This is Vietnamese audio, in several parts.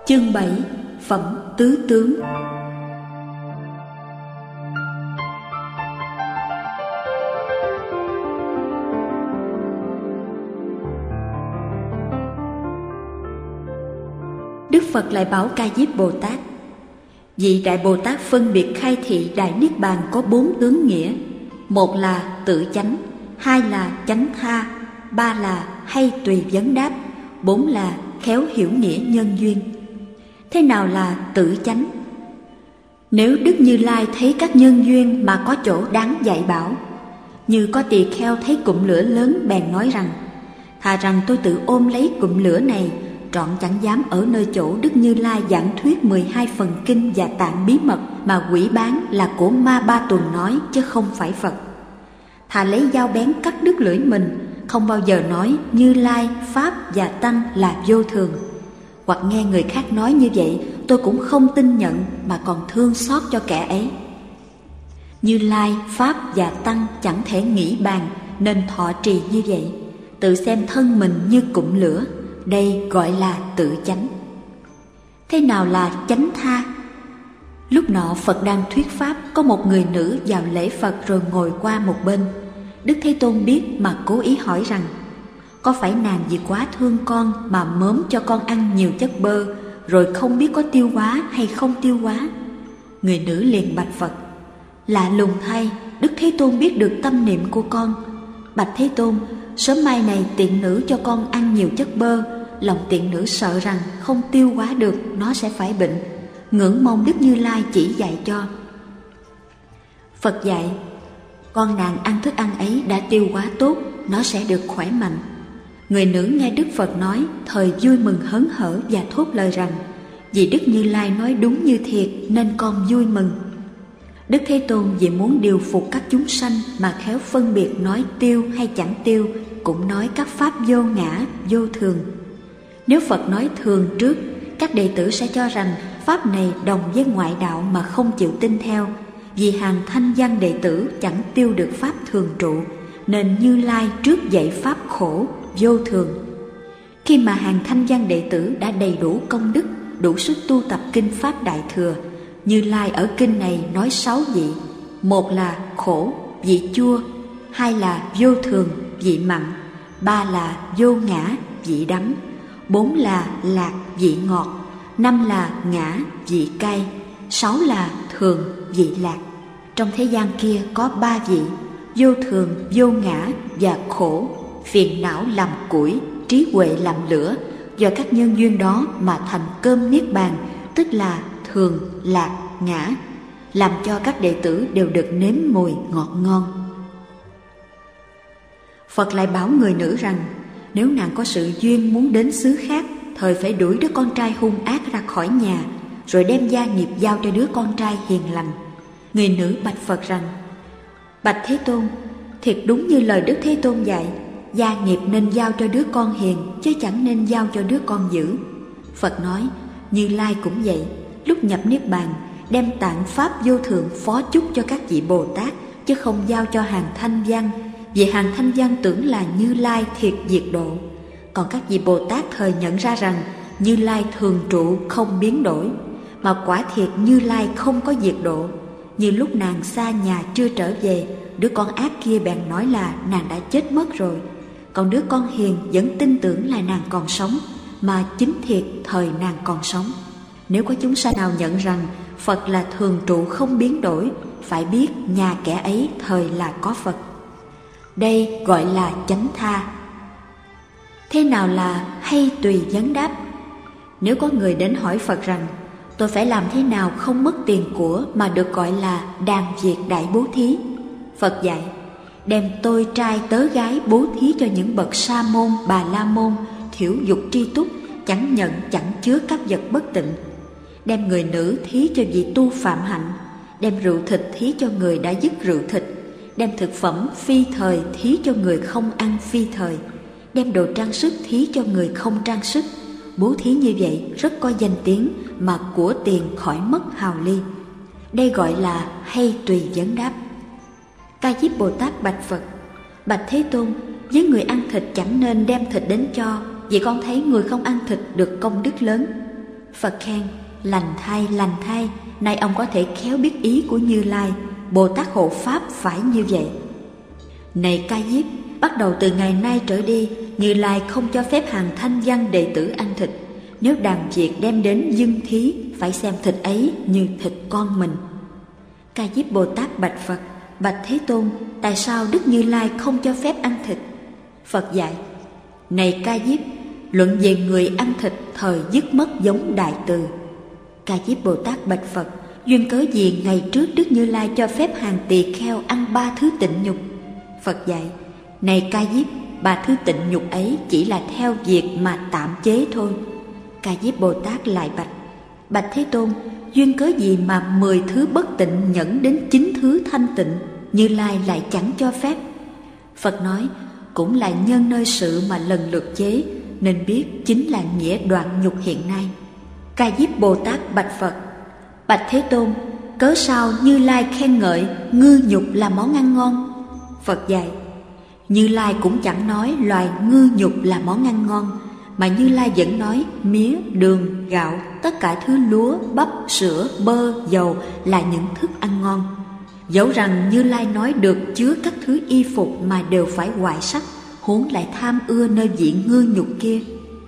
Chương 7. Phẩm tứ tướng. Đức Phật lại bảo Ca Diếp Bồ Tát: vị Đại Bồ Tát phân biệt khai thị Đại Niết Bàn có 4 tướng nghĩa. Một là tự chánh, hai là chánh tha, ba là hay tùy vấn đáp, 4 là khéo hiểu nghĩa nhân duyên. Thế nào là tự chánh? Nếu Đức Như Lai thấy các nhân duyên mà có chỗ đáng dạy bảo, như có tỳ kheo thấy cụm lửa lớn bèn nói rằng: thà rằng tôi tự ôm lấy cụm lửa này, trọn chẳng dám ở nơi chỗ Đức Như Lai giảng thuyết 12 phần kinh và tạng bí mật mà quỷ bán là của Ma Ba Tuần nói, chứ không phải Phật. Thà lấy dao bén cắt đứt lưỡi mình, không bao giờ nói Như Lai, Pháp và Tăng là vô thường. Hoặc nghe người khác nói như vậy, tôi cũng không tin nhận mà còn thương xót cho kẻ ấy. Như Lai, Pháp và Tăng chẳng thể nghĩ bàn, nên thọ trì như vậy, tự xem thân mình như cụm lửa. Đây gọi là tự chánh. Thế nào là chánh tha? Lúc nọ Phật đang thuyết pháp, có một người nữ vào lễ Phật rồi ngồi qua một bên. Đức Thế Tôn biết mà cố ý hỏi rằng: có phải nàng vì quá thương con mà mớm cho con ăn nhiều chất bơ, rồi không biết có tiêu hóa hay không tiêu hóa? Người nữ liền bạch Phật: lạ lùng thay, Đức Thế Tôn biết được tâm niệm của con. Bạch Thế Tôn, sớm mai này tiện nữ cho con ăn nhiều chất bơ, lòng tiện nữ sợ rằng không tiêu hóa được, nó sẽ phải bệnh, ngưỡng mong Đức Như Lai chỉ dạy cho. Phật dạy: con nàng ăn thức ăn ấy đã tiêu hóa tốt, nó sẽ được khỏe mạnh. Người nữ nghe Đức Phật nói, thời vui mừng hớn hở và thốt lời rằng: vì Đức Như Lai nói đúng như thiệt nên con vui mừng. Đức Thế Tôn vì muốn điều phục các chúng sanh mà khéo phân biệt nói tiêu hay chẳng tiêu, cũng nói các pháp vô ngã, vô thường. Nếu Phật nói thường trước, các đệ tử sẽ cho rằng pháp này đồng với ngoại đạo mà không chịu tin theo. Vì hàng thanh văn đệ tử chẳng tiêu được pháp thường trụ, nên Như Lai trước dạy pháp khổ, vô thường. Khi mà hàng thanh văn đệ tử đã đầy đủ công đức, đủ sức tu tập kinh pháp Đại Thừa, Như Lai ở kinh này nói 6 vị. Một là khổ, vị chua; hai là vô thường, vị mặn; ba là vô ngã, vị đắng; 4 là lạc, vị ngọt; 5 là ngã, vị cay; 6 là thường, vị lạc. Trong thế gian kia có 3 vị: vô thường, vô ngã và khổ. Phiền não làm củi, trí huệ làm lửa, do các nhân duyên đó mà thành cơm niết bàn, tức là thường, lạc, ngã, làm cho các đệ tử đều được nếm mùi ngọt ngon. Phật lại bảo người nữ rằng: nếu nàng có sự duyên muốn đến xứ khác, thời phải đuổi đứa con trai hung ác ra khỏi nhà, rồi đem gia nghiệp giao cho đứa con trai hiền lành. Người nữ bạch Phật rằng: bạch Thế Tôn, thiệt đúng như lời Đức Thế Tôn dạy, gia nghiệp nên giao cho đứa con hiền, chứ chẳng nên giao cho đứa con dữ. Phật nói: Như Lai cũng vậy, lúc nhập niết bàn, đem tạng pháp vô thượng phó chúc cho các vị Bồ Tát, chứ không giao cho hàng thanh văn, vì hàng thanh văn tưởng là Như Lai thiệt diệt độ. Còn các vị Bồ Tát thời nhận ra rằng Như Lai thường trụ không biến đổi, mà quả thiệt Như Lai không có diệt độ. Như lúc nàng xa nhà chưa trở về, đứa con ác kia bèn nói là nàng đã chết mất rồi, còn đứa con hiền vẫn tin tưởng là nàng còn sống, mà chính thiệt thời nàng còn sống. Nếu có chúng sanh nào nhận rằng Phật là thường trụ không biến đổi, phải biết nhà kẻ ấy thời là có Phật. Đây gọi là chánh tha. Thế nào là hay tùy vấn đáp? Nếu có người đến hỏi Phật rằng: tôi phải làm thế nào không mất tiền của mà được gọi là đàn việc đại bố thí? Phật dạy: đem tôi trai tớ gái bố thí cho những bậc sa môn, bà la môn, thiểu dục tri túc, chẳng nhận chẳng chứa các vật bất tịnh. Đem người nữ thí cho vị tu phạm hạnh, đem rượu thịt thí cho người đã dứt rượu thịt, đem thực phẩm phi thời thí cho người không ăn phi thời, đem đồ trang sức thí cho người không trang sức. Bố thí như vậy rất có danh tiếng, mà của tiền khỏi mất hào ly. Đây gọi là hay tùy vấn đáp. Ca Diếp Bồ Tát bạch Phật: bạch Thế Tôn, với người ăn thịt chẳng nên đem thịt đến cho, vì con thấy người không ăn thịt được công đức lớn. Phật khen: lành thay, nay ông có thể khéo biết ý của Như Lai, Bồ Tát hộ pháp phải như vậy. Này Ca Diếp, bắt đầu từ ngày nay trở đi, Như Lai không cho phép hàng thanh văn đệ tử ăn thịt. Nếu đàn việc đem đến dâng thí, phải xem thịt ấy như thịt con mình. Ca Diếp Bồ Tát bạch Phật: bạch Thế Tôn, tại sao Đức Như Lai không cho phép ăn thịt? Phật dạy: này Ca Diếp, luận về người ăn thịt thời dứt mất giống đại từ. Ca Diếp Bồ Tát bạch Phật: duyên cớ gì ngày trước Đức Như Lai cho phép hàng tỳ kheo ăn 3 thứ tịnh nhục? Phật dạy: này Ca Diếp, 3 thứ tịnh nhục ấy chỉ là theo việc mà tạm chế thôi. Ca Diếp Bồ Tát lại bạch: bạch Thế Tôn, duyên cớ gì mà 10 thứ bất tịnh nhẫn đến 9 thứ thanh tịnh, Như Lai lại chẳng cho phép? Phật nói: cũng là nhân nơi sự mà lần lượt chế, nên biết chính là nghĩa đoạn nhục hiện nay. Ca Diếp Bồ Tát bạch Phật: bạch Thế Tôn, cớ sao Như Lai khen ngợi ngư nhục là món ăn ngon? Phật dạy: Như Lai cũng chẳng nói loài ngư nhục là món ăn ngon, mà Như Lai vẫn nói mía, đường, gạo, tất cả thứ lúa, bắp, sữa, bơ, dầu là những thức ăn ngon. Dẫu rằng Như Lai nói được chứa các thứ y phục mà đều phải hoại sắc, huống lại tham ưa nơi vị ngư nhục kia.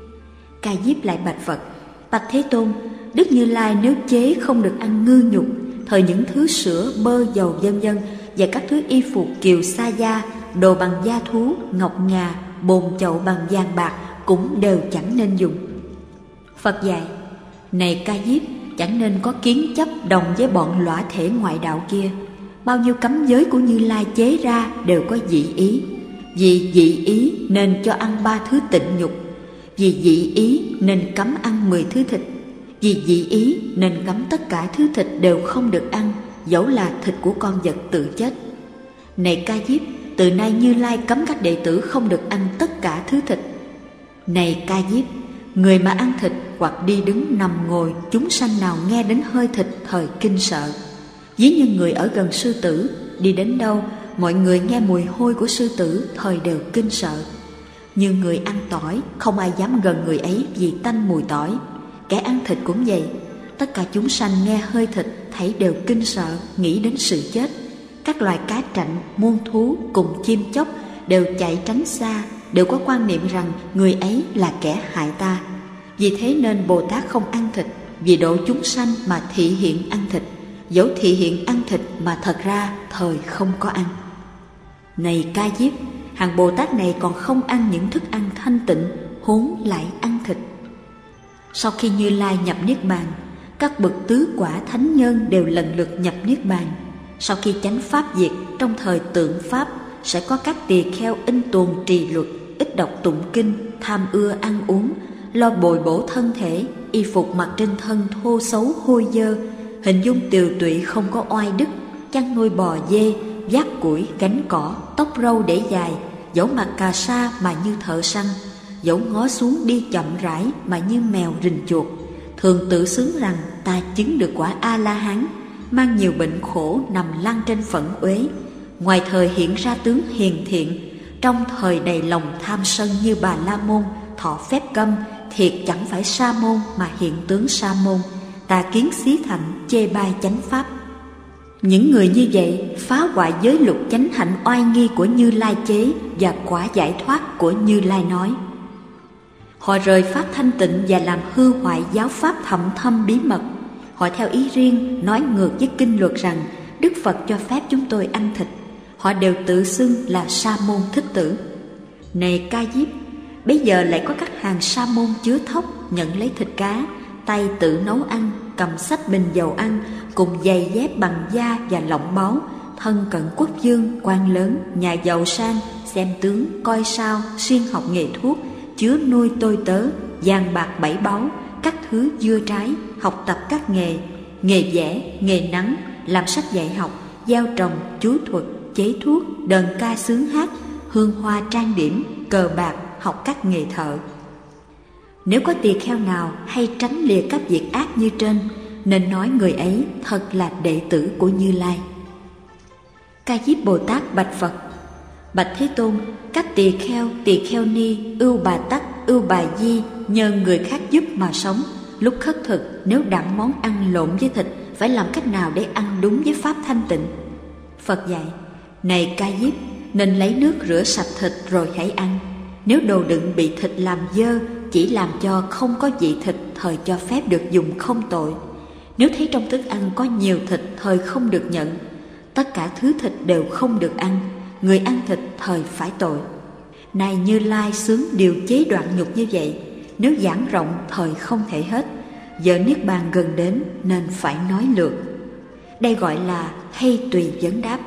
Ca Diếp lại bạch Phật: bạch Thế Tôn, Đức Như Lai nếu chế không được ăn ngư nhục, thời những thứ sữa, bơ, dầu vân vân và các thứ y phục kiều sa da, đồ bằng da thú, ngọc ngà, bồn chậu bằng vàng bạc cũng đều chẳng nên dùng. Phật dạy: này Ca Diếp, chẳng nên có kiến chấp đồng với bọn lõa thể ngoại đạo kia. Bao nhiêu cấm giới của Như Lai chế ra đều có dị ý. Vì dị ý nên cho ăn 3 thứ tịnh nhục. Vì dị ý nên cấm ăn 10 thứ thịt. Vì dị ý nên cấm tất cả thứ thịt đều không được ăn, dẫu là thịt của con vật tự chết. Này Ca Diếp, từ nay Như Lai cấm các đệ tử không được ăn tất cả thứ thịt. Này Ca Diếp, người mà ăn thịt hoặc đi đứng nằm ngồi, chúng sanh nào nghe đến hơi thịt thời kinh sợ. Ví như người ở gần sư tử, đi đến đâu mọi người nghe mùi hôi của sư tử thời đều kinh sợ. Như người ăn tỏi, không ai dám gần người ấy vì tanh mùi tỏi. Kẻ ăn thịt cũng vậy, tất cả chúng sanh nghe hơi thịt thấy đều kinh sợ, nghĩ đến sự chết. Các loài cá trạnh, muôn thú cùng chim chóc đều chạy tránh xa, đều có quan niệm rằng người ấy là kẻ hại ta. Vì thế nên Bồ Tát không ăn thịt, vì độ chúng sanh mà thị hiện ăn thịt, dẫu thị hiện ăn thịt mà thật ra thời không có ăn. Này Ca Diếp, hàng Bồ Tát này còn không ăn những thức ăn thanh tịnh, huống lại ăn thịt. Sau khi Như Lai nhập Niết Bàn, các bậc tứ quả thánh nhân đều lần lượt nhập Niết Bàn. Sau khi chánh pháp diệt, trong thời tượng pháp sẽ có các tỳ kheo in tuồng trì luật, ít đọc tụng kinh, tham ưa ăn uống, lo bồi bổ thân thể, y phục mặc trên thân thô xấu hôi dơ, hình dung tiều tụy không có oai đức, chăn nuôi bò dê, vác củi gánh cỏ, tóc râu để dài, dẫu mặc cà sa mà như thợ săn, dẫu ngó xuống đi chậm rãi mà như mèo rình chuột, thường tự xướng rằng ta chứng được quả A La Hán, mang nhiều bệnh khổ nằm lăn trên phẫn uế, ngoài thời hiện ra tướng hiền thiện, trong thời đầy lòng tham sân như Bà La Môn, thọ phép câm, thiệt chẳng phải sa môn mà hiện tướng sa môn, tà kiến xí thạnh, chê bai chánh pháp. Những người như vậy phá hoại giới luật chánh hạnh oai nghi của Như Lai chế và quả giải thoát của Như Lai nói. Họ rời pháp thanh tịnh và làm hư hoại giáo pháp thậm thâm bí mật. Họ theo ý riêng nói ngược với kinh luật rằng Đức Phật cho phép chúng tôi ăn thịt. Họ đều tự xưng là sa môn thích tử. Này Ca Diếp, bây giờ lại có các hàng sa môn chứa thóc nhận lấy thịt cá, tay tự nấu ăn, cầm sách bình dầu ăn, cùng giày dép bằng da và lọng báu, thân cận quốc vương, quan lớn, nhà giàu sang, xem tướng, coi sao, siêng học nghề thuốc, chứa nuôi tôi tớ, vàng bạc bảy báu, các thứ dưa trái, học tập các nghề, nghề vẽ, nghề nắng, làm sách dạy học, gieo trồng, chú thuật, chế thuốc, đờn ca xướng hát, hương hoa trang điểm, cờ bạc, học các nghề thợ. Nếu có tỳ kheo nào hay tránh lìa các việc ác như trên, nên nói người ấy thật là đệ tử của Như Lai. Ca Diếp Bồ Tát bạch Phật: bạch Thế Tôn, các tỳ kheo ni, ưu bà tắc, ưu bà di nhờ người khác giúp mà sống, Lúc khất thực, nếu đặng món ăn lộn với thịt, phải làm cách nào để ăn đúng với pháp thanh tịnh? Phật dạy: này Ca Diếp, nên lấy nước rửa sạch thịt rồi hãy ăn. Nếu đồ đựng bị thịt làm dơ, chỉ làm cho không có vị thịt, thời cho phép được dùng không tội. Nếu thấy trong thức ăn có nhiều thịt, thời không được nhận. Tất cả thứ thịt đều không được ăn, người ăn thịt thời phải tội. Này Như Lai xướng điều chế đoạn nhục như vậy, nếu giảng rộng thời không thể hết. Giờ niết bàn gần đến nên phải nói lượt. Đây gọi là hay tùy vấn đáp.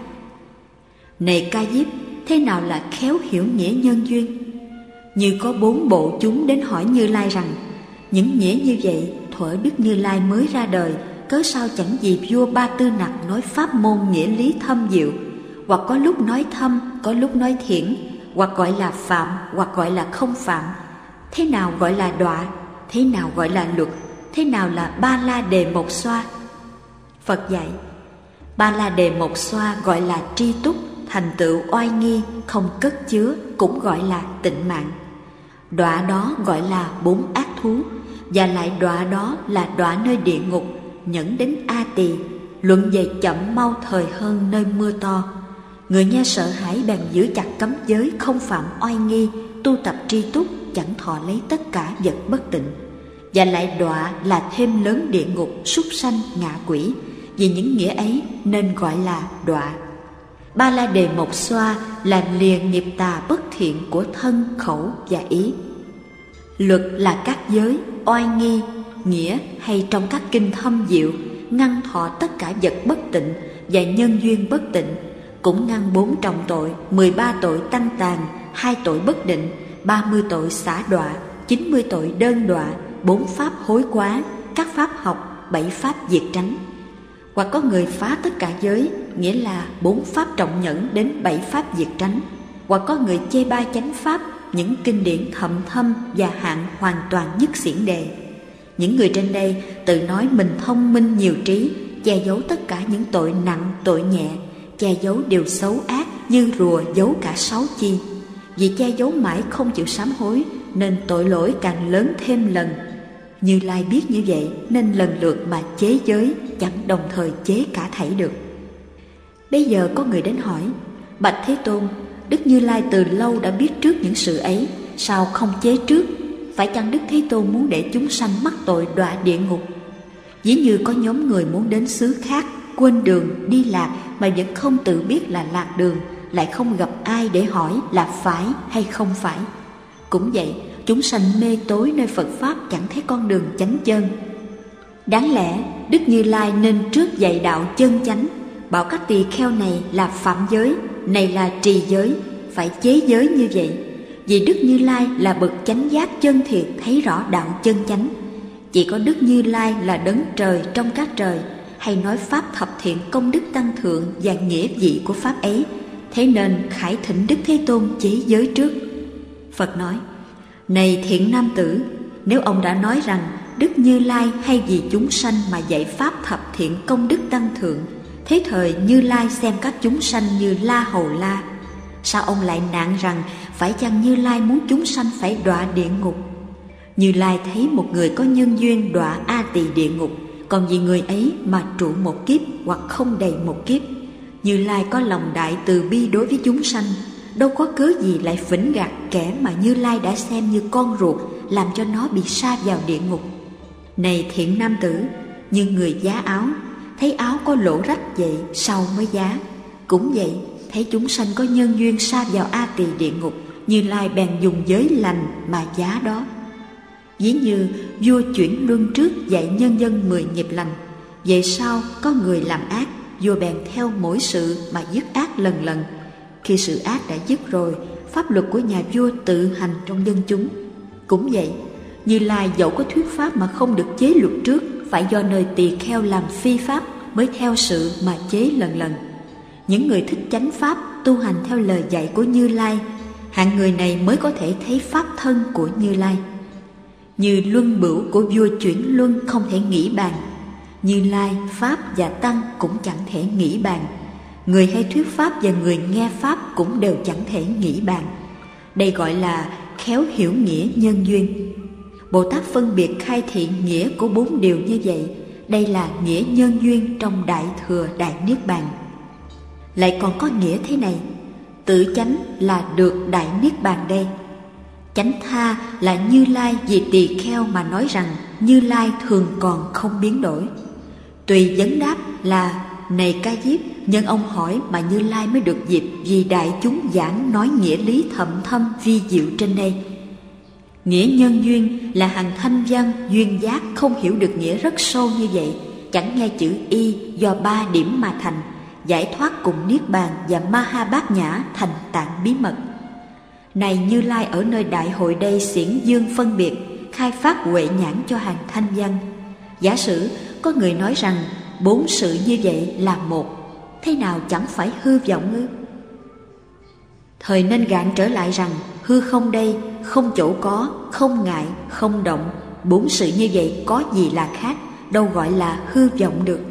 Này Ca Diếp, thế nào là khéo hiểu nghĩa nhân duyên? Như có 4 bộ chúng đến hỏi Như Lai rằng: những nghĩa như vậy, thuở Đức Như Lai mới ra đời, cớ sao chẳng vì vua Ba Tư Nặc nói pháp môn nghĩa lý thâm diệu, hoặc có lúc nói thâm, có lúc nói thiển, hoặc gọi là phạm, hoặc gọi là không phạm. Thế nào gọi là đọa? Thế nào gọi là luật? Thế nào là Ba La Đề Một Xoa? Phật dạy: Ba La Đề Một Xoa gọi là tri túc, thành tựu oai nghi, không cất chứa, cũng gọi là tịnh mạng. Đọa đó gọi là 4 ác thú, và lại đọa đó là đọa nơi địa ngục, nhẫn đến A Tỳ, luận về chậm mau thời hơn nơi mưa to. Người nghe sợ hãi bèn giữ chặt cấm giới, không phạm oai nghi, tu tập tri túc, chẳng thọ lấy tất cả vật bất tịnh. Và lại đọa là thêm lớn địa ngục, súc sanh, ngạ quỷ. Vì những nghĩa ấy nên gọi là đọa. Ba La Đề Một Xoa là lìa nghiệp tà bất thiện của thân, khẩu và ý. Luật là các giới, oai nghi, nghĩa hay trong các kinh thâm diệu, ngăn thọ tất cả vật bất tịnh và nhân duyên bất tịnh, cũng ngăn 4 trọng tội, 13 tội tăng tàn, 2 tội bất định, 30 tội xả đọa, 90 tội đơn đọa, 4 pháp hối quá, các pháp học, 7 pháp diệt tránh. Hoặc có người phá tất cả giới, nghĩa là 4 pháp trọng nhẫn đến 7 pháp diệt tránh. Hoặc có người chê bai chánh pháp, những kinh điển thậm thâm và hạn hoàn toàn nhất xiển đề. Những người trên đây tự nói mình thông minh nhiều trí, che giấu tất cả những tội nặng, tội nhẹ, che giấu điều xấu ác như rùa giấu cả 6 chi. Vì che giấu mãi không chịu sám hối, nên tội lỗi càng lớn thêm lần. Như Lai biết như vậy nên lần lượt mà chế giới, chẳng đồng thời chế cả thảy được. Bây giờ có người đến hỏi: Bạch Thế Tôn, Đức Như Lai từ lâu đã biết trước những sự ấy, sao không chế trước? Phải chăng Đức Thế Tôn muốn để chúng sanh mắc tội đọa địa ngục? Ví như có nhóm người muốn đến xứ khác, quên đường, đi lạc mà vẫn không tự biết là lạc đường, lại không gặp ai để hỏi là phải hay không phải. Cũng vậy, chúng sanh mê tối nơi Phật Pháp, chẳng thấy con đường chánh chân. Đáng lẽ Đức Như Lai nên trước dạy đạo chân chánh, bảo các tỳ kheo này là phạm giới, này là trì giới, phải chế giới như vậy. Vì Đức Như Lai là bậc chánh giác chân thiệt, thấy rõ đạo chân chánh. Chỉ có Đức Như Lai là đấng trời trong các trời, hay nói pháp thập thiện công đức tăng thượng và nghĩa vị của pháp ấy. Thế nên khải thỉnh Đức Thế Tôn chế giới trước. Phật nói: Này thiện nam tử, nếu ông đã nói rằng Đức Như Lai hay vì chúng sanh mà dạy pháp thập thiện công đức tăng thượng, thế thời Như Lai xem các chúng sanh như la hầu la, sao ông lại nạn rằng phải chăng Như Lai muốn chúng sanh phải đọa địa ngục? Như Lai thấy một người có nhân duyên đọa A Tỳ địa ngục, còn vì người ấy mà trụ một kiếp hoặc không đầy một kiếp. Như Lai có lòng đại từ bi đối với chúng sanh, đâu có cớ gì lại phỉnh gạt kẻ mà Như Lai đã xem như con ruột, làm cho nó bị sa vào địa ngục. Này thiện nam tử, như người giá áo, thấy áo có lỗ rách vậy sau mới giá. Cũng vậy, thấy chúng sanh có nhân duyên sa vào A Tỳ địa ngục, Như Lai bèn dùng giới lành mà giá đó. Ví như vua chuyển luân trước dạy nhân dân 10 nghiệp lành, vậy sau có người làm ác, vua bèn theo mỗi sự mà dứt ác lần lần. Khi sự ác đã dứt rồi, pháp luật của nhà vua tự hành trong dân chúng. Cũng vậy, Như Lai dẫu có thuyết pháp mà không được chế luật trước, phải do nơi tỳ kheo làm phi pháp mới theo sự mà chế lần lần. Những người thích chánh pháp, tu hành theo lời dạy của Như Lai, hạng người này mới có thể thấy pháp thân của Như Lai. Như luân bửu của vua chuyển luân không thể nghĩ bàn, Như Lai, pháp và tăng cũng chẳng thể nghĩ bàn. Người hay thuyết pháp và người nghe pháp cũng đều chẳng thể nghĩ bàn. Đây gọi là khéo hiểu nghĩa nhân duyên. Bồ Tát phân biệt khai thị nghĩa của 4 điều như vậy. Đây là nghĩa nhân duyên trong Đại Thừa Đại Niết Bàn. Lại còn có nghĩa thế này: tự chánh là được Đại Niết Bàn đây. Chánh tha là Như Lai vì tỳ kheo mà nói rằng Như Lai thường còn không biến đổi. Tùy vấn đáp là: này Ca Diếp, nhân ông hỏi mà Như Lai mới được dịp vì đại chúng giảng nói nghĩa lý thậm thâm vi diệu trên đây. Nghĩa nhân duyên là hàng thanh văn duyên giác không hiểu được nghĩa rất sâu như vậy, chẳng nghe chữ y do 3 điểm mà thành, giải thoát cùng Niết Bàn và Ma Ha Bát Nhã thành tạng bí mật. Này Như Lai ở nơi đại hội đây xiển dương phân biệt, khai phát huệ nhãn cho hàng thanh văn. Giả sử có người nói rằng 4 sự như vậy là một, thế nào chẳng phải hư vọng ư? Thời nên gạn trở lại rằng hư không đây, không chỗ có, không ngại, không động. 4 sự như vậy có gì là khác, đâu gọi là hư vọng được.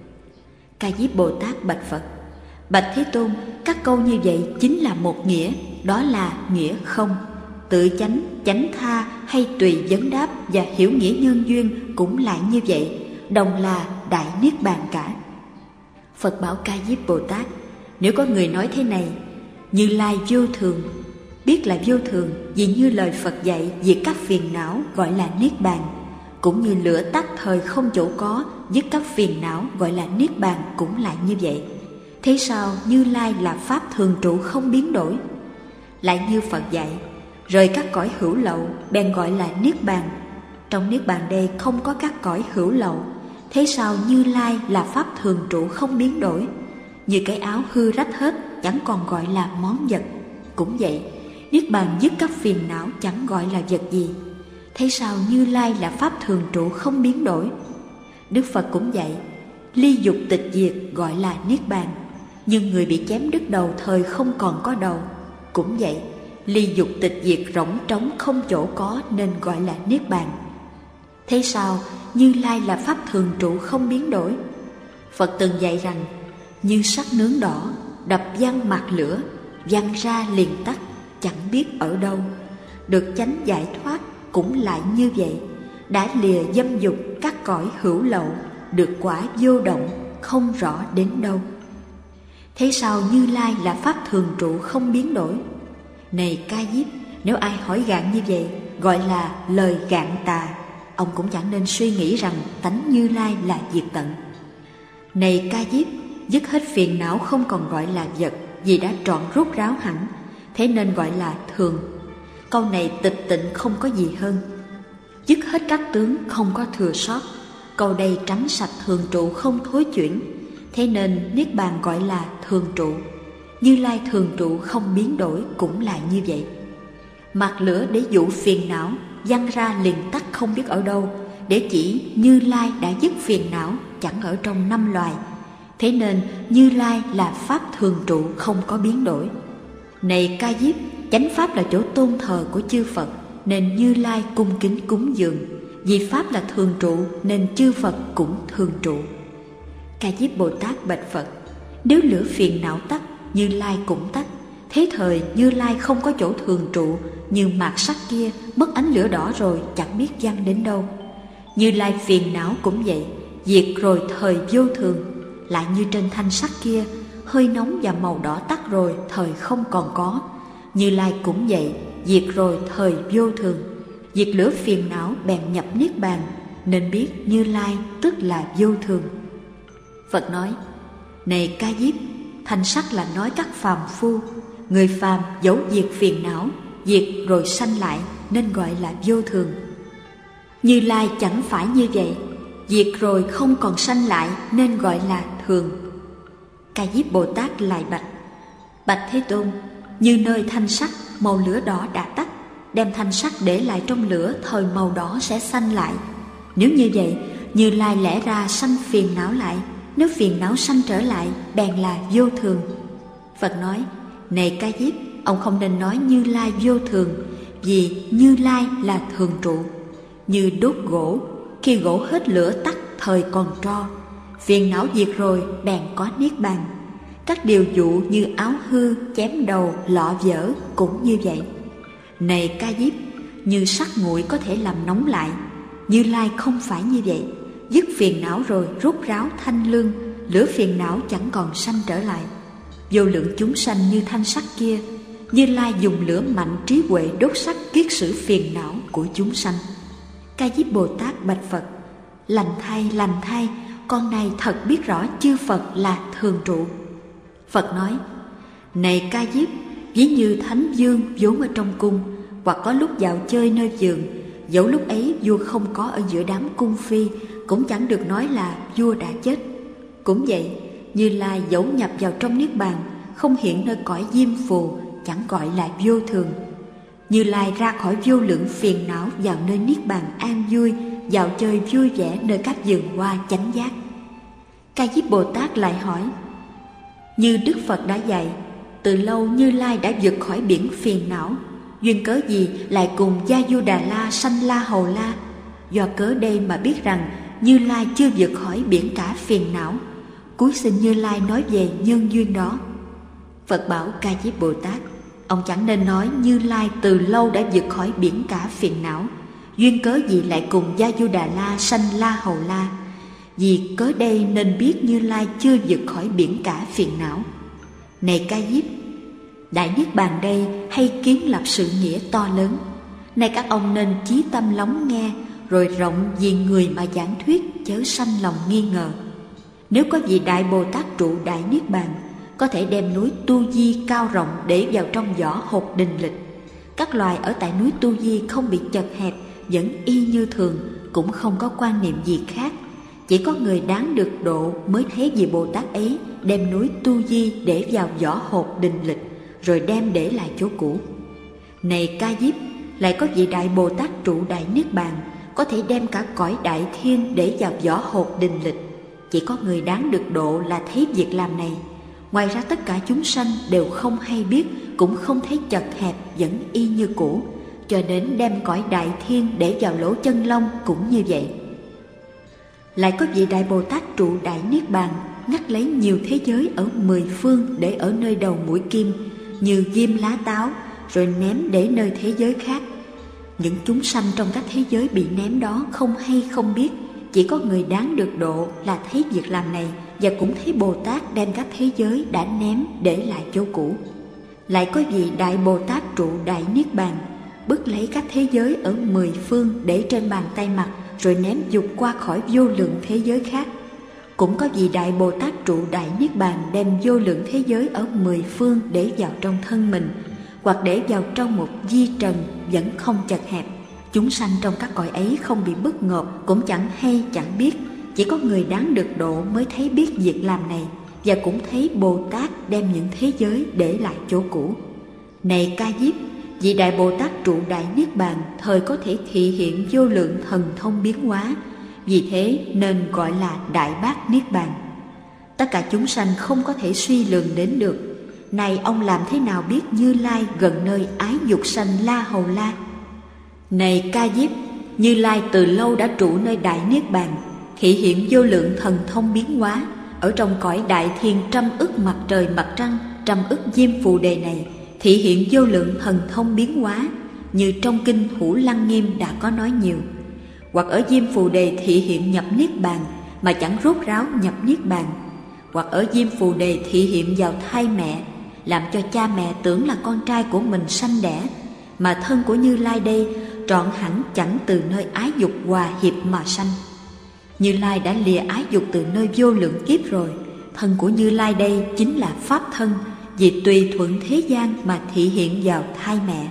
Ca Diếp Bồ Tát bạch Phật: bạch Thế Tôn, các câu như vậy chính là một nghĩa, đó là nghĩa không. Tự chánh, chánh tha hay tùy vấn đáp và hiểu nghĩa nhân duyên cũng lại như vậy, đồng là Đại Niết Bàn cả. Phật bảo Ca Diếp Bồ Tát: nếu có người nói thế này, Như Lai vô thường, biết là vô thường vì như lời Phật dạy diệt các phiền não gọi là Niết Bàn, cũng như lửa tắt thời không chỗ có dứt các phiền não gọi là Niết Bàn cũng lại như vậy. Thế sao Như Lai là Pháp thường trụ không biến đổi? Lại như Phật dạy, rời các cõi hữu lậu bèn gọi là Niết Bàn. Trong Niết Bàn đây không có các cõi hữu lậu. Thế sao Như Lai là Pháp thường trụ không biến đổi? Như cái áo hư rách hết chẳng còn gọi là món vật. Cũng vậy, Niết Bàn dứt các phiền não chẳng gọi là vật gì. Thế sao Như Lai là Pháp thường trụ không biến đổi? Đức Phật cũng vậy, ly dục tịch diệt gọi là Niết Bàn. Nhưng người bị chém đứt đầu thời không còn có đầu. Cũng vậy, ly dục tịch diệt rỗng trống không chỗ có nên gọi là Niết Bàn. Thế sao Như Lai là Pháp thường trụ không biến đổi? Phật từng dạy rằng, như sắc nướng đỏ, đập văng mặt lửa, văng ra liền tắt, chẳng biết ở đâu. Được chánh giải thoát cũng lại như vậy, đã lìa dâm dục các cõi hữu lậu, được quả vô động, không rõ đến đâu. Thế sao Như Lai là Pháp thường trụ không biến đổi? Này Ca Diếp, nếu ai hỏi gạn như vậy, gọi là lời gạn tà, ông cũng chẳng nên suy nghĩ rằng tánh Như Lai là diệt tận. Này Ca Diếp, dứt hết phiền não không còn gọi là vật, vì đã trọn rút ráo hẳn, thế nên gọi là thường. Câu này tịch tịnh không có gì hơn. Dứt hết các tướng không có thừa sót, câu đây trắng sạch thường trụ không thối chuyển, thế nên Niết Bàn gọi là thường trụ. Như Lai thường trụ không biến đổi cũng là như vậy. Mặt lửa để dụ phiền não, văng ra liền tắt không biết ở đâu, để chỉ Như Lai đã dứt phiền não chẳng ở trong 5 loài. Thế nên Như Lai là Pháp thường trụ không có biến đổi. Này Ca Diếp, chánh Pháp là chỗ tôn thờ của chư Phật, nên Như Lai cung kính cúng dường. Vì Pháp là thường trụ nên chư Phật cũng thường trụ. Ca Diếp Bồ Tát bạch Phật: nếu lửa phiền não tắt, Như Lai cũng tắt. Thế thời Như Lai không có chỗ thường trụ, như mạt sắt kia mất ánh lửa đỏ rồi chẳng biết văng đến đâu. Như Lai phiền não cũng vậy, diệt rồi thời vô thường. Lại như trên thanh sắt kia, hơi nóng và màu đỏ tắt rồi thời không còn có. Như Lai cũng vậy, diệt rồi thời vô thường. Diệt lửa phiền não bèn nhập Niết Bàn, nên biết Như Lai tức là vô thường. Phật nói: này Ca Diếp, thanh sắt là nói các phàm phu. Người phàm dẫu diệt phiền não, diệt rồi sanh lại nên gọi là vô thường. Như Lai chẳng phải như vậy, diệt rồi không còn sanh lại nên gọi là thường. Ca Diếp Bồ Tát lại bạch: bạch Thế Tôn, như nơi thanh sắt màu lửa đỏ đã tắt, đem thanh sắt để lại trong lửa thời màu đỏ sẽ sanh lại. Nếu như vậy, Như Lai lẽ ra sanh phiền não lại, nếu phiền não sanh trở lại bèn là vô thường. Phật nói: này Ca Diếp, ông không nên nói Như Lai vô thường, vì Như Lai là thường trụ. Như đốt gỗ, khi gỗ hết lửa tắt thời còn tro, phiền não diệt rồi bèn có Niết Bàn. Các điều dụ như áo hư, chém đầu, lọ vỡ cũng như vậy. Này Ca Diếp, như sắt nguội có thể làm nóng lại. Như Lai không phải như vậy. Dứt phiền não rồi rốt ráo thanh lương, lửa phiền não chẳng còn sanh trở lại. Vô lượng chúng sanh như thanh sắt kia, Như Lai dùng lửa mạnh trí huệ đốt sắt kiết sử phiền não của chúng sanh. Ca Diếp Bồ Tát bạch Phật: lành thay, con này thật biết rõ chư Phật là thường trụ. Phật nói: này Ca Diếp, ví như Thánh Dương vốn ở trong cung, hoặc có lúc dạo chơi nơi vườn, dẫu lúc ấy vua không có ở giữa đám cung phi, cũng chẳng được nói là vua đã chết. Cũng vậy, Như Lai dẫu nhập vào trong niết bàn, không hiện nơi cõi diêm phù, chẳng gọi là vô thường. Như Lai ra khỏi vô lượng phiền não vào nơi niết bàn an vui, dạo chơi vui vẻ nơi các vườn hoa chánh giác. Ca Diếp Bồ Tát lại hỏi: như Đức Phật đã dạy, từ lâu Như Lai đã vượt khỏi biển phiền não, duyên cớ gì lại cùng Gia Du Đà La sanh La Hầu La? Do cớ đây mà biết rằng Như Lai chưa vượt khỏi biển cả phiền não. Cúi xin Như Lai nói về nhân duyên đó. Phật bảo Ca Diếp Bồ Tát: ông chẳng nên nói Như Lai từ lâu đã vượt khỏi biển cả phiền não. Duyên cớ gì lại cùng Gia Du Đà La sanh La Hầu La? Vì cớ đây nên biết Như Lai chưa vượt khỏi biển cả phiền não. Này Ca Diếp, Đại Niết Bàn đây hay kiến lập sự nghĩa to lớn. Nay các ông nên chí tâm lắng nghe, rồi rộng vì người mà giảng thuyết, chớ sanh lòng nghi ngờ. Nếu có vị Đại Bồ Tát trụ Đại Niết Bàn, có thể đem núi Tu Di cao rộng để vào trong vỏ hột đình lịch. Các loài ở tại núi Tu Di không bị chật hẹp, vẫn y như thường, cũng không có quan niệm gì khác. Chỉ có người đáng được độ mới thấy vị Bồ Tát ấy đem núi Tu Di để vào vỏ hột đình lịch, rồi đem để lại chỗ cũ. Này Ca Diếp, lại có vị Đại Bồ Tát trụ Đại Niết Bàn, có thể đem cả cõi Đại Thiên để vào vỏ hột đình lịch. Chỉ có người đáng được độ là thấy việc làm này. Ngoài ra tất cả chúng sanh đều không hay biết, cũng không thấy chật hẹp, vẫn y như cũ, cho đến đem cõi Đại Thiên để vào lỗ chân lông cũng như vậy. Lại có vị Đại Bồ Tát trụ Đại Niết Bàn, ngắt lấy nhiều thế giới ở 10 phương để ở nơi đầu mũi kim, như ghim lá táo, rồi ném để nơi thế giới khác. Những chúng sanh trong các thế giới bị ném đó không hay không biết, chỉ có người đáng được độ là thấy việc làm này, và cũng thấy Bồ Tát đem các thế giới đã ném để lại chỗ cũ. Lại có vị Đại Bồ Tát trụ Đại Niết Bàn, bứt lấy các thế giới ở 10 phương để trên bàn tay mặt, rồi ném dục qua khỏi vô lượng thế giới khác. Cũng có vị Đại Bồ Tát trụ Đại Niết Bàn đem vô lượng thế giới ở 10 phương để vào trong thân mình, hoặc để vào trong một di trần vẫn không chật hẹp. Chúng sanh trong các cõi ấy không bị bức ngộp, cũng chẳng hay chẳng biết. Chỉ có người đáng được độ mới thấy biết việc làm này, và cũng thấy Bồ Tát đem những thế giới để lại chỗ cũ. Này Ca Diếp, vị Đại Bồ Tát trụ Đại Niết Bàn thời có thể thị hiện vô lượng thần thông biến hóa, vì thế nên gọi là Đại Bát Niết Bàn. Tất cả chúng sanh không có thể suy lường đến được. Này ông làm thế nào biết Như Lai gần nơi ái dục sanh La Hầu La? Này Ca Diếp, Như Lai từ lâu đã trụ nơi Đại Niết Bàn, thị hiện vô lượng thần thông biến hóa. Ở trong cõi Đại Thiên 100 ức mặt trời mặt trăng, 100 ức diêm phù đề này, thị hiện vô lượng thần thông biến hóa, như trong kinh Hữu Lăng Nghiêm đã có nói nhiều. Hoặc ở diêm phù đề thị hiện nhập Niết Bàn mà chẳng rốt ráo nhập Niết Bàn. Hoặc ở diêm phù đề thị hiện vào thai mẹ, làm cho cha mẹ tưởng là con trai của mình sanh đẻ, mà thân của Như Lai đây trọn hẳn chẳng từ nơi ái dục hòa hiệp mà sanh. Như Lai đã lìa ái dục từ nơi vô lượng kiếp rồi. Thân của Như Lai đây chính là pháp thân, vì tùy thuận thế gian mà thị hiện vào thai mẹ.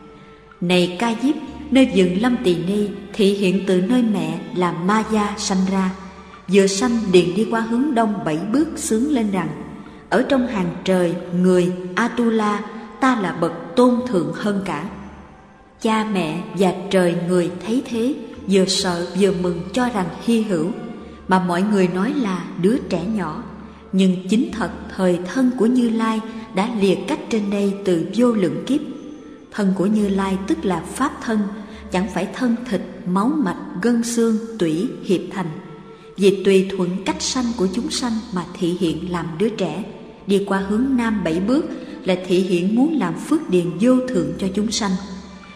Này Ca Diếp, nơi vườn Lâm Tỳ Ni thị hiện từ nơi mẹ là Maya sanh ra. Vừa sanh liền đi qua hướng đông 7 bước xướng lên rằng: ở trong hàng trời người Atula, ta là bậc tôn thượng hơn cả. Cha mẹ và trời người thấy thế, vừa sợ vừa mừng cho rằng hy hữu, mà mọi người nói là đứa trẻ nhỏ. Nhưng chính thật thời thân của Như Lai đã lìa cách trên đây từ vô lượng kiếp. Thân của Như Lai tức là pháp thân, chẳng phải thân thịt, máu mạch, gân xương, tủy hiệp thành. Vì tùy thuận cách sanh của chúng sanh mà thị hiện làm đứa trẻ. Đi qua hướng nam 7 bước là thị hiện muốn làm phước điền vô thượng cho chúng sanh.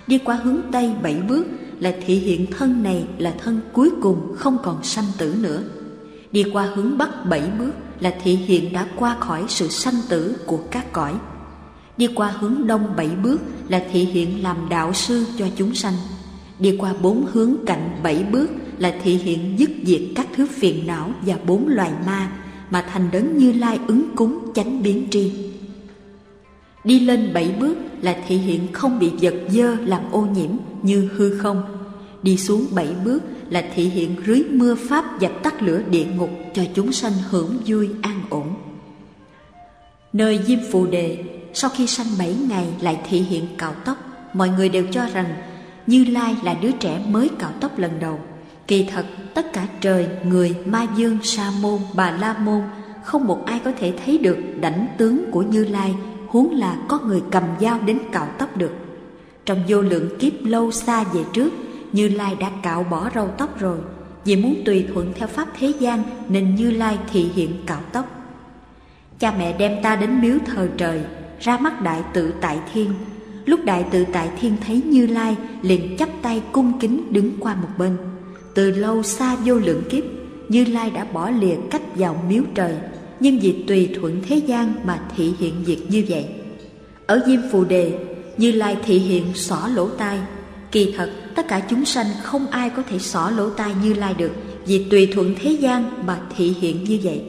Đi qua hướng Tây 7 bước là thị hiện thân này là thân cuối cùng không còn sanh tử nữa. Đi qua hướng Bắc 7 bước là thị hiện đã qua khỏi sự sanh tử của các cõi. Đi qua hướng Đông 7 bước là thị hiện làm đạo sư cho chúng sanh. Đi qua 4 hướng cạnh 7 bước là thị hiện dứt diệt các thứ phiền não và 4 loài ma, mà thành Đấng Như Lai ứng cúng chánh biến tri. Đi lên 7 bước là thị hiện không bị vật dơ làm ô nhiễm như hư không. Đi xuống 7 bước là thị hiện rưới mưa pháp dập tắt lửa địa ngục cho chúng sanh hưởng vui an ổn. Nơi Diêm Phù Đề, sau khi sanh 7 ngày lại thị hiện cạo tóc. Mọi người đều cho rằng Như Lai là đứa trẻ mới cạo tóc lần đầu. Kỳ thật tất cả trời, người, ma dương, sa môn, bà la môn, không một ai có thể thấy được đảnh tướng của Như Lai, huống là có người cầm dao đến cạo tóc được. Trong vô lượng kiếp lâu xa về trước, Như Lai đã cạo bỏ râu tóc rồi. Vì muốn tùy thuận theo pháp thế gian nên Như Lai thị hiện cạo tóc. Cha mẹ đem ta đến miếu thờ trời, ra mắt Đại Tự Tại Thiên. Lúc Đại Tự Tại Thiên thấy Như Lai, liền chắp tay cung kính đứng qua một bên. Từ lâu xa vô lượng kiếp, Như Lai đã bỏ lìa cách vào miếu trời, nhưng vì tùy thuận thế gian mà thị hiện việc như vậy. Ở Diêm Phù Đề, Như Lai thị hiện xỏ lỗ tai. Kỳ thật tất cả chúng sanh không ai có thể xỏ lỗ tai Như Lai được, vì tùy thuận thế gian mà thị hiện như vậy.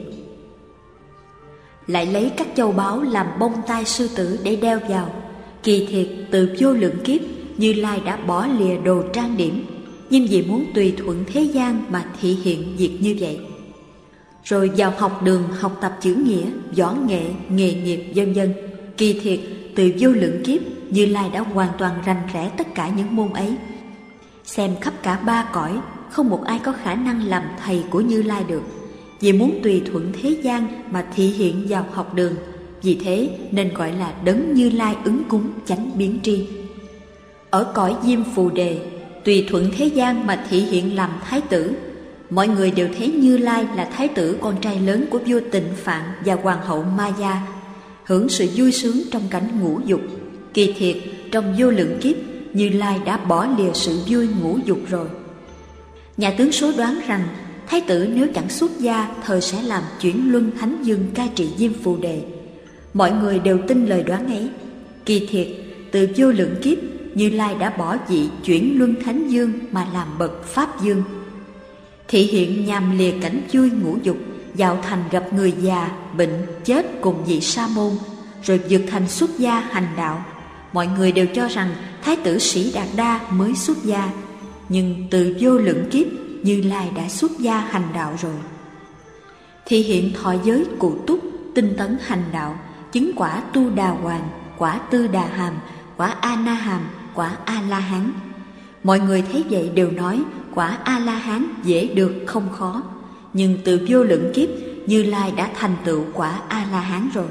Lại lấy các châu báu làm bông tai sư tử để đeo vào. Kỳ thiệt từ vô lượng kiếp, Như Lai đã bỏ lìa đồ trang điểm, nhưng vì muốn tùy thuận thế gian mà thị hiện việc như vậy. Rồi vào học đường học tập chữ nghĩa, võ nghệ, nghề nghiệp vân vân. Kỳ thiệt từ vô lượng kiếp, Như Lai đã hoàn toàn rành rẽ tất cả những môn ấy. Xem khắp cả 3 cõi, không một ai có khả năng làm thầy của Như Lai được, vì muốn tùy thuận thế gian mà thị hiện vào học đường. Vì thế nên gọi là Đấng Như Lai ứng cúng chánh biến tri. Ở cõi Diêm Phù Đề, tùy thuận thế gian mà thị hiện làm thái tử. Mọi người đều thấy Như Lai là thái tử con trai lớn của vua Tịnh Phạn và hoàng hậu Maya, hưởng sự vui sướng trong cảnh ngũ dục. Kỳ thiệt trong vô lượng kiếp, Như Lai đã bỏ lìa sự vui ngũ dục rồi. Nhà tướng số đoán rằng thái tử nếu chẳng xuất gia, thời sẽ làm chuyển luân thánh dương cai trị Diêm Phù Đề. Mọi người đều tin lời đoán ấy. Kỳ thiệt từ vô lượng kiếp, Như Lai đã bỏ vị chuyển luân thánh dương mà làm bậc pháp dương. Thị hiện nhằm lìa cảnh vui ngũ dục, vào thành gặp người già, bệnh, chết cùng vị sa môn, rồi vượt thành xuất gia hành đạo. Mọi người đều cho rằng thái tử Sĩ Đạt Đa mới xuất gia, nhưng từ vô lượng kiếp, Như Lai đã xuất gia hành đạo rồi. Thị hiện thọ giới cụ túc, tinh tấn hành đạo, chứng quả Tu Đà Hoàng, quả Tư Đà Hàm, quả A Na Hàm, quả A La Hán. Mọi người thấy vậy đều nói quả A La Hán dễ được không khó, nhưng từ vô lượng kiếp, Như Lai đã thành tựu quả A La Hán rồi.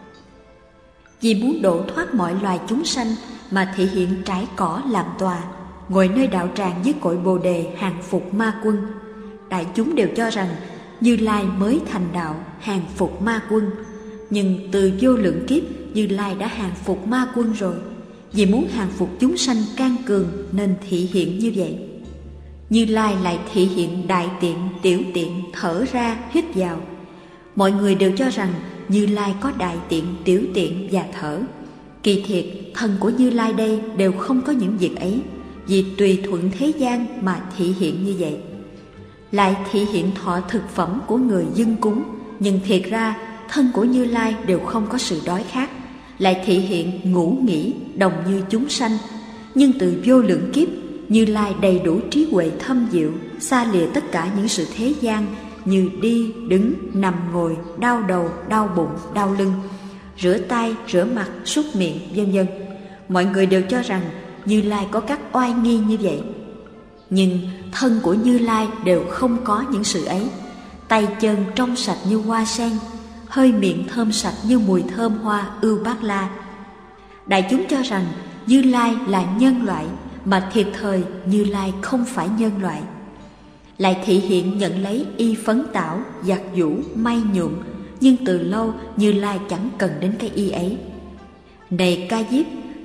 Vì muốn độ thoát mọi loài chúng sanh mà thị hiện trải cỏ làm tòa, ngồi nơi đạo tràng dưới cội Bồ Đề hàng phục ma quân. Đại chúng đều cho rằng Như Lai mới thành đạo hàng phục ma quân, nhưng từ vô lượng kiếp, Như Lai đã hàng phục ma quân rồi. Vì muốn hàng phục chúng sanh can cường nên thị hiện như vậy. Như Lai lại thị hiện đại tiện, tiểu tiện, thở ra, hít vào. Mọi người đều cho rằng Như Lai có đại tiện, tiểu tiện và thở. Kỳ thiệt thần của Như Lai đây đều không có những việc ấy, vì tùy thuận thế gian mà thị hiện như vậy. Lại thị hiện thọ thực phẩm của người dâng cúng, nhưng thiệt ra thân của Như Lai đều không có sự đói khát. Lại thị hiện ngủ nghỉ đồng như chúng sanh, nhưng từ vô lượng kiếp, Như Lai đầy đủ trí huệ thâm diệu, xa lìa tất cả những sự thế gian như đi, đứng, nằm, ngồi, đau đầu, đau bụng, đau lưng, rửa tay, rửa mặt, súc miệng, vân vân. Mọi người đều cho rằng Như Lai có các oai nghi như vậy, nhưng thân của Như Lai đều không có những sự ấy. Tay chân trong sạch như hoa sen, hơi miệng thơm sạch như mùi thơm hoa ưu bát la. Đại chúng cho rằng Như Lai là nhân loại, mà thiệt thời Như Lai không phải nhân loại. Lại thị hiện nhận lấy y phấn tảo, giặt giũ, may nhuộm, nhưng từ lâu Như Lai chẳng cần đến cái y ấy. Này Ca Diếp,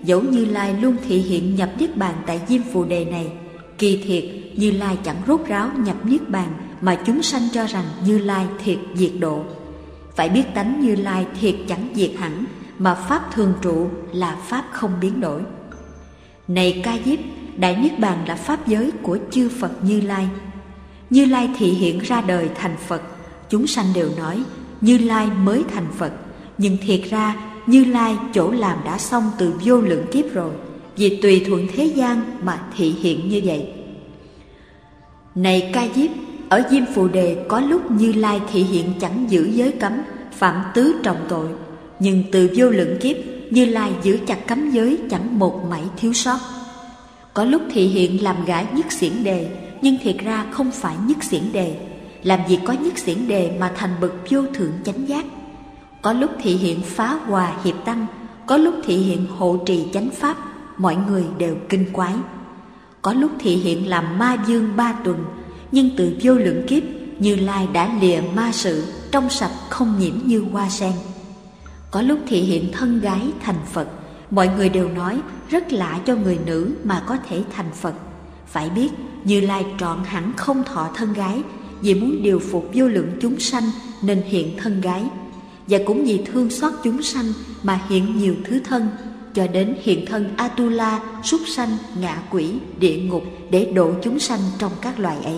dẫu Như Lai luôn thị hiện nhập Niết Bàn tại Diêm Phù Đề này, kỳ thiệt Như Lai chẳng rốt ráo nhập Niết Bàn mà chúng sanh cho rằng Như Lai thiệt diệt độ. Phải biết tánh Như Lai thiệt chẳng diệt hẳn, mà Pháp thường trụ là Pháp không biến đổi. Này Ca Diếp, Đại Niết Bàn là Pháp giới của chư Phật Như Lai. Như Lai thị hiện ra đời thành Phật, chúng sanh đều nói Như Lai mới thành Phật, nhưng thiệt ra Như Lai chỗ làm đã xong từ vô lượng kiếp rồi, vì tùy thuận thế gian mà thị hiện như vậy. Này Ca Diếp, ở Diêm Phù Đề có lúc Như Lai thị hiện chẳng giữ giới cấm, phạm tứ trọng tội, nhưng từ vô lượng kiếp Như Lai giữ chặt cấm giới chẳng một mảy thiếu sót. Có lúc thị hiện làm gã Nhất Xiển Đề, nhưng thiệt ra không phải Nhất Xiển Đề, làm gì có Nhất Xiển Đề mà thành bậc vô thượng chánh giác. Có lúc thị hiện phá hòa hiệp tăng, có lúc thị hiện hộ trì chánh pháp, mọi người đều kinh quái. Có lúc thị hiện làm ma dương 3 tuần, nhưng từ vô lượng kiếp Như Lai đã lìa ma sự, trong sạch không nhiễm như hoa sen. Có lúc thị hiện thân gái thành Phật, mọi người đều nói rất lạ cho người nữ mà có thể thành Phật. Phải biết Như Lai trọn hẳn không thọ thân gái, vì muốn điều phục vô lượng chúng sanh nên hiện thân gái, và cũng vì thương xót chúng sanh mà hiện nhiều thứ thân, cho đến hiện thân Atula, súc sanh, ngạ quỷ, địa ngục để độ chúng sanh trong các loài ấy.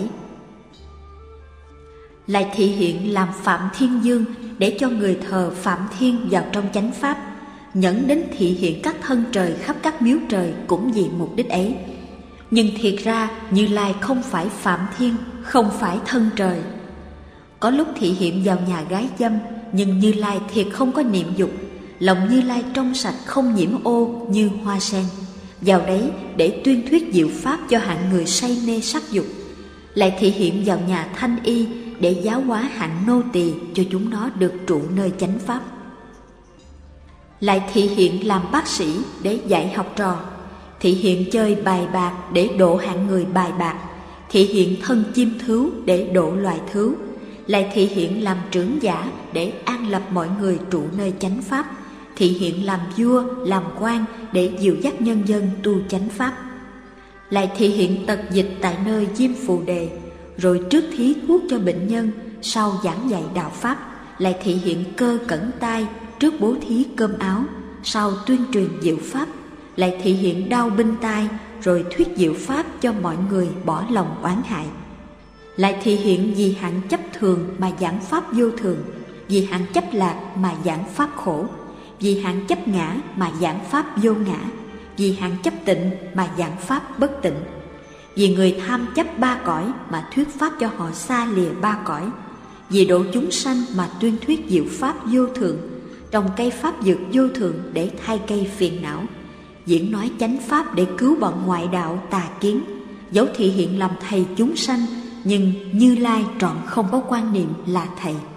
Lại thị hiện làm Phạm Thiên Dương để cho người thờ Phạm Thiên vào trong chánh pháp, nhẫn đến thị hiện các thân trời khắp các miếu trời cũng vì mục đích ấy. Nhưng thiệt ra Như Lai không phải Phạm Thiên, không phải thân trời. Có lúc thị hiện vào nhà gái dâm, nhưng Như Lai thiệt không có niệm dục, lòng Như Lai trong sạch không nhiễm ô như hoa sen, vào đấy để tuyên thuyết diệu pháp cho hạng người say mê sắc dục. Lại thị hiện vào nhà Thanh Y để giáo hóa hạng nô tỳ cho chúng nó được trụ nơi chánh pháp. Lại thị hiện làm bác sĩ để dạy học trò, thị hiện chơi bài bạc để độ hạng người bài bạc, thị hiện thân chim thứu để độ loài thứu. Lại thị hiện làm trưởng giả để an lập mọi người trụ nơi chánh pháp, thị hiện làm vua, làm quan để dìu dắt nhân dân tu chánh pháp. Lại thị hiện tật dịch tại nơi Diêm Phù Đề, rồi trước thí thuốc cho bệnh nhân, sau giảng dạy đạo pháp. Lại thị hiện cơ cẩn tai, trước bố thí cơm áo, sau tuyên truyền diệu pháp. Lại thị hiện đau binh tai, rồi thuyết diệu pháp cho mọi người bỏ lòng oán hại. Lại thị hiện vì hạng chấp thường mà giảng pháp vô thường, vì hạng chấp lạc mà giảng pháp khổ, vì hạng chấp ngã mà giảng pháp vô ngã, vì hạng chấp tịnh mà giảng pháp bất tịnh, vì người tham chấp 3 cõi mà thuyết pháp cho họ xa lìa 3 cõi, vì độ chúng sanh mà tuyên thuyết diệu pháp vô thường, trồng cây pháp dược vô thường để thay cây phiền não, diễn nói chánh pháp để cứu bọn ngoại đạo tà kiến. Dẫu thị hiện làm thầy chúng sanh, nhưng Như Lai trọn không có quan niệm là thầy.